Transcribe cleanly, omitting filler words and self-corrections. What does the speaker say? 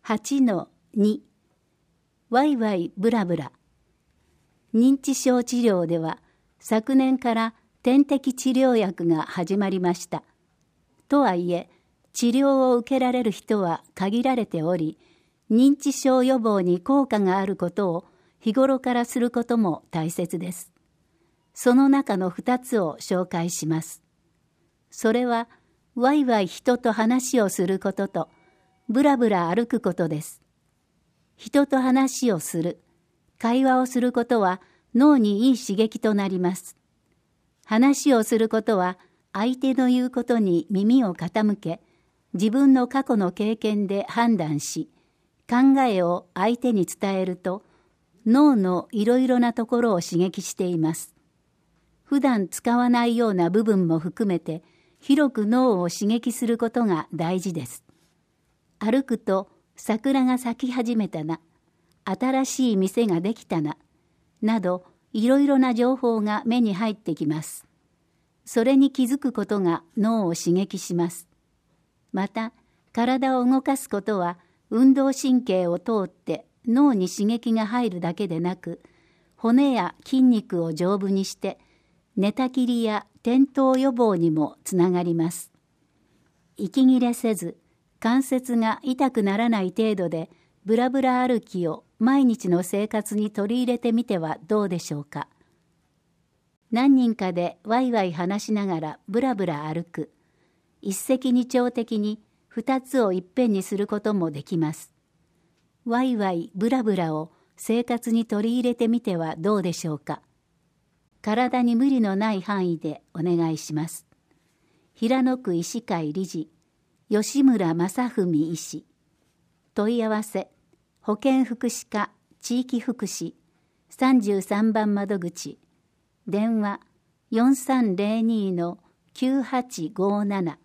8-2 ワイワイブラブラ。認知症治療では昨年から点滴治療薬が始まりました。とはいえ、治療を受けられる人は限られており、認知症予防に効果があることを日頃からすることも大切です。その中の2つを紹介します。それは、ワイワイ人と話をすることと、ブラブラ歩くことです。人と話をする、会話をすることは脳にいい刺激となります。話をすることは相手の言うことに耳を傾け、自分の過去の経験で判断し、考えを相手に伝えると、脳のいろいろなところを刺激しています。普段使わないような部分も含めて、広く脳を刺激することが大事です。歩くと桜が咲き始めたな、新しい店ができたな、などいろいろな情報が目に入ってきます。それに気づくことが脳を刺激します。また、体を動かすことは運動神経を通って脳に刺激が入るだけでなく、骨や筋肉を丈夫にして寝たきりや転倒予防にもつながります。息切れせず、関節が痛くならない程度でブラブラ歩きを毎日の生活に取り入れてみてはどうでしょうか。何人かでワイワイ話しながらブラブラ歩く。一石二鳥的に2つをいっぺんにすることもできます。ワイワイブラブラを生活に取り入れてみてはどうでしょうか。体に無理のない範囲でお願いします。平野区医師会理事、吉村正文医師。問い合わせ、保健福祉課地域福祉33番窓口、電話 4302-9857